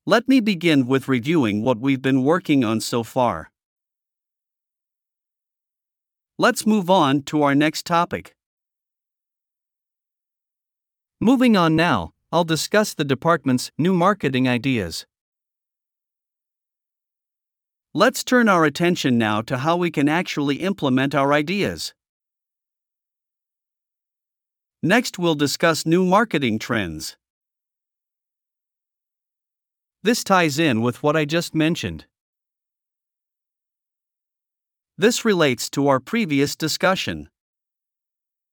Let me begin with reviewing what we've been working on so far. Let's move on to our next topic. Moving on now, I'll discuss the department's new marketing ideas. Let's turn our attention now to how we can actually implement our ideas. Next, we'll discuss new marketing trends. This ties in with what I just mentioned. This relates to our previous discussion.